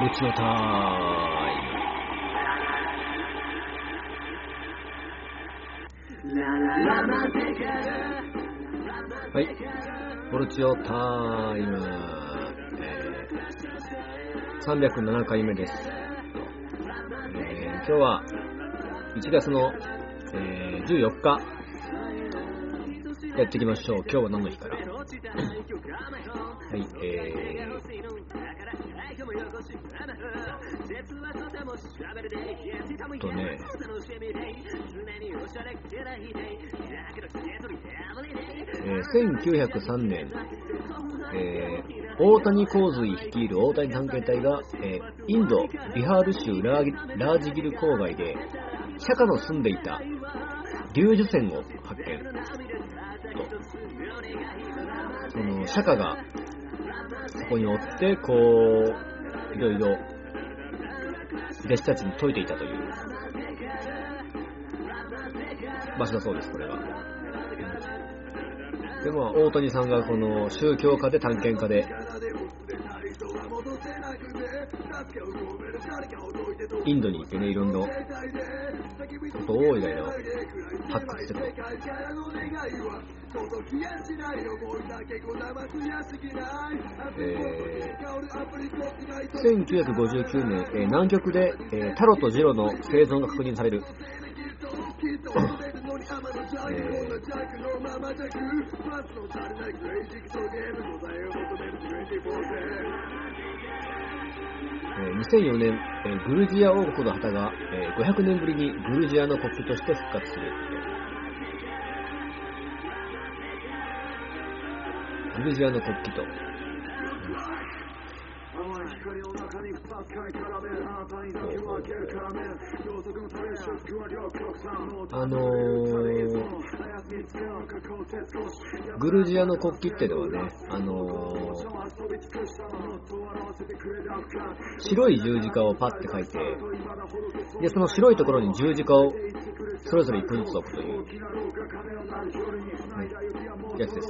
ルチのタイム。はい、ボルチオタイム、307回目です。今日は1月の、14日やっていきましょう。今日は何の日からはい、1903年、大谷洪水率いる大谷探検隊が、インド・ビハール州ラージギル郊外で釈迦の住んでいた龍樹泉を発見。その釈迦がそこにおってこういろいろ弟子たちに説いていたという場所だそうです。これはでも大谷さんがこの宗教家で探検家でインドに行ってね、いろんなことをいろいろ発掘してた。1959年、南極で、タロとジロの生存が確認される。2004年、グルジア王国の旗が、500年ぶりにグルジアの国旗として復活する。グルジアの国旗と、グルジアの国旗ってのはね、白い十字架をパッて書いて、でその白いところに十字架をそれぞれ1個ずつ置くという、やつです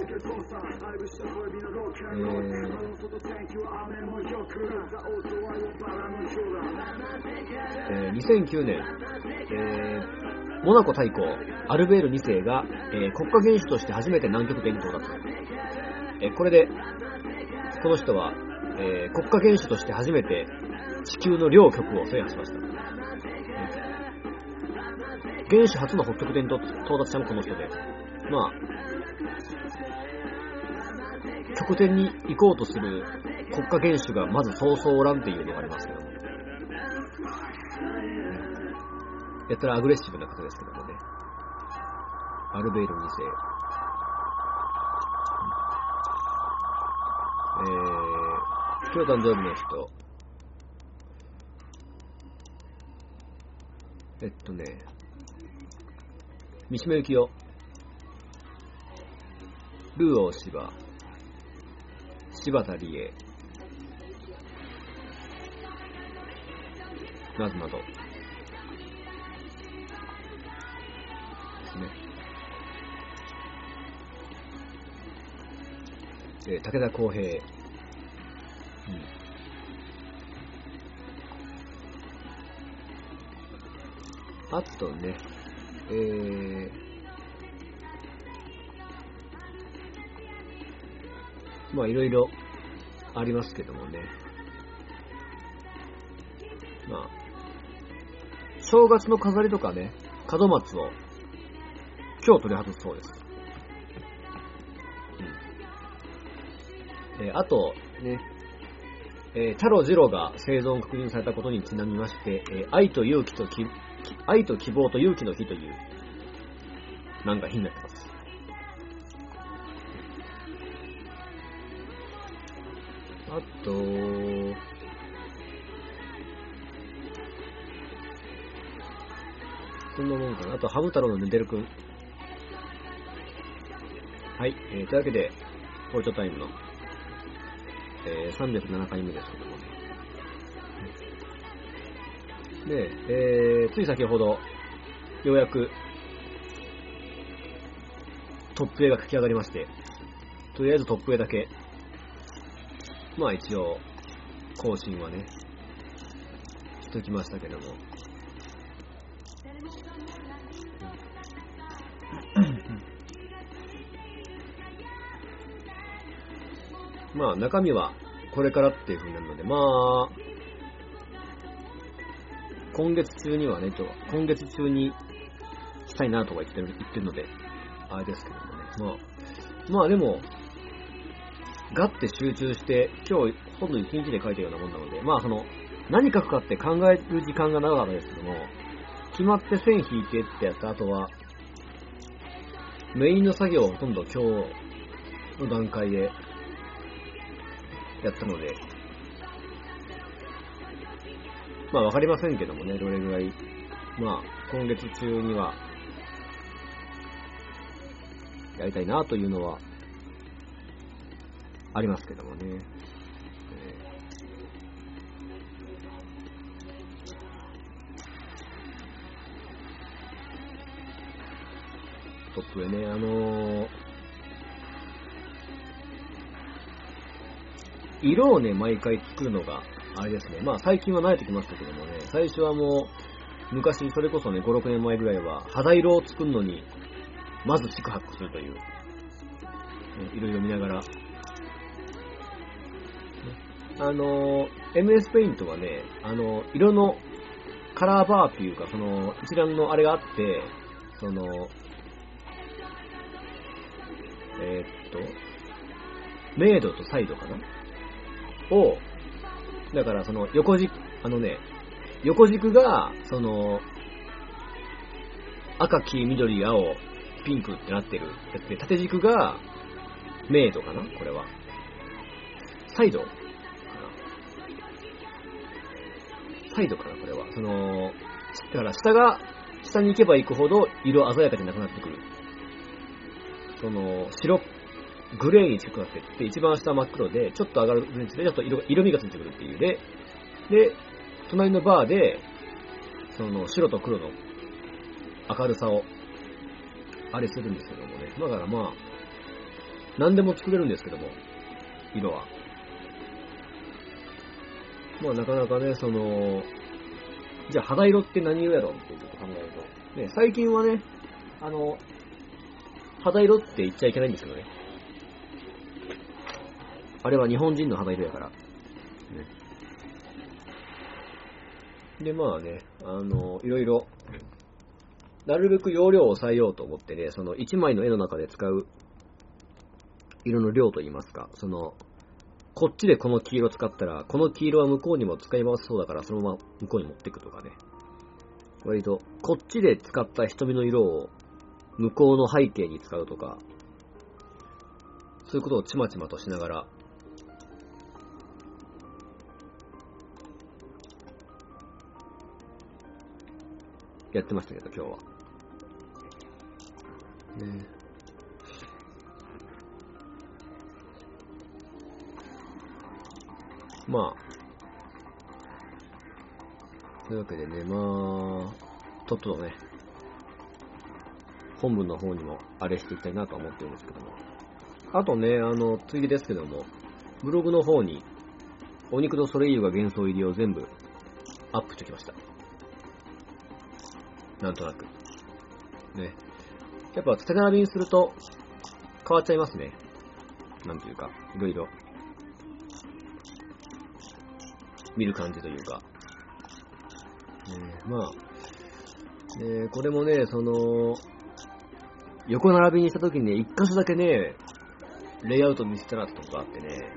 。2009年、モナコ大公アルベール2世が、国家元首として初めて南極点に到達。これでこの人は、国家元首として初めて地球の両極を制覇しました。元首初の北極点と到達したのこの人で、まあ極点に行こうとする国家元首がまずそうそうおらんっていうのがありますけども、やったらアグレッシブな方ですけどもね、アルベール2世、今日誕生日の人、三島由紀夫、ルー大柴、柴田理恵などなどですね。武田康平、あとね、まあいろいろありますけどもね、まあ正月の飾りとかね、門松を今日取り外すそうです。あとね、タロジロが生存確認されたことにちなみまして、愛と希望と勇気の日というなんか日になってます。あとそんなもんかな。あとハム太郎のネデルくん。はい、というわけでポーチョタイムの、307回目ですけどもね。で、つい先ほどようやくトップ絵が書き上がりまして、とりあえずトップ絵だけまあ一応更新はねしときましたけども。まあ中身はこれからっていう風になるので、まあ今月中にはね、今月中にしたいなとか言ってるので、あれですけどもね。まあでも、ガッて集中して、今日ほんの1日で書いたようなもんなので、まあ何書くかって考える時間が長かったですけども、決まって線引いてってやった後は、メインの作業をほとんど今日の段階でやったので、まあわかりませんけどもね、どれぐらい、まあ今月中にはやりたいなというのはありますけどもね。トップでね、色をね、毎回作るのが、あれですね。まあ最近は慣れてきましたけどもね、最初はもう、昔、それこそね、5、6年前ぐらいは、肌色を作るのに、まず四苦八苦するという、いろいろ見ながら。MS ペイントはね、色のカラーバーっていうか、一覧のあれがあって、明度と彩度かなを、だから横軸、横軸が、赤、黄、緑、青、ピンクってなってるやつで、縦軸が、明度かなこれは。彩度かな彩度かなこれは。だから下に行けば行くほど色鮮やかじゃなくなってくる。グレーに近くなっていって、一番下は真っ黒で、ちょっと上がるにつれて、ちょっと色味がついてくるっていう。で、隣のバーで、白と黒の明るさを、あれするんですけどもね。だからまあ、何でも作れるんですけども、色は。まあなかなかね、じゃあ肌色って何色やろっていうこと考えると。ね、最近はね、肌色って言っちゃいけないんですけどね。あれは日本人の肌色やから。ね、で、まあね、いろいろ、なるべく容量を抑えようと思ってね、1枚の絵の中で使う色の量といいますか、こっちでこの黄色使ったら、この黄色は向こうにも使い回せそうだから、そのまま向こうに持っていくとかね。割と、こっちで使った瞳の色を向こうの背景に使うとか、そういうことをちまちまとしながら、やってましたけど、今日は。ね。まあ、というわけでね、まあ、とっととね、本文の方にもあれしていきたいなと思ってるんですけども。あとね、ついでですけども、ブログの方に、お肉とソレイユが幻想入りを全部アップしてきました。なんとなく。ね。やっぱ縦並びにすると変わっちゃいますね。なんていうか、いろいろ見る感じというか。まあ、これもね、横並びにしたときにね、一箇所だけね、レイアウト見せたらとかあってね、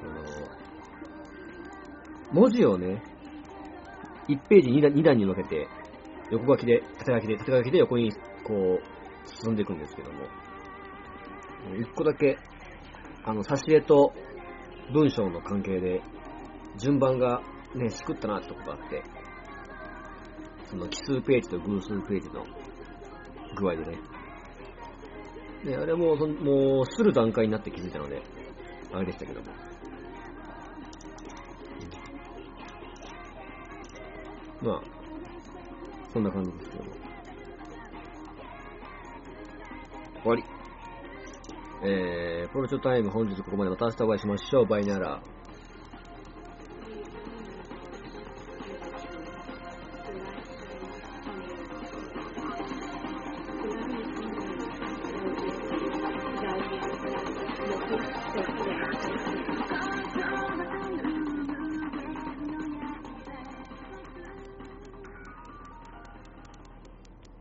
文字をね、1ページ2段に分けて、横書きで、縦書きで横にこう、進んでいくんですけども、一個だけ、挿絵と文章の関係で、順番がね、しくったなってとこがあって、奇数ページと偶数ページの具合でね。ね、あれももう、する段階になって気づいたので、あれでしたけども。まあ、そんな感じですけども。終わり。プロチョタイム本日ここまでまた明日お会いしましょう。バイナラー。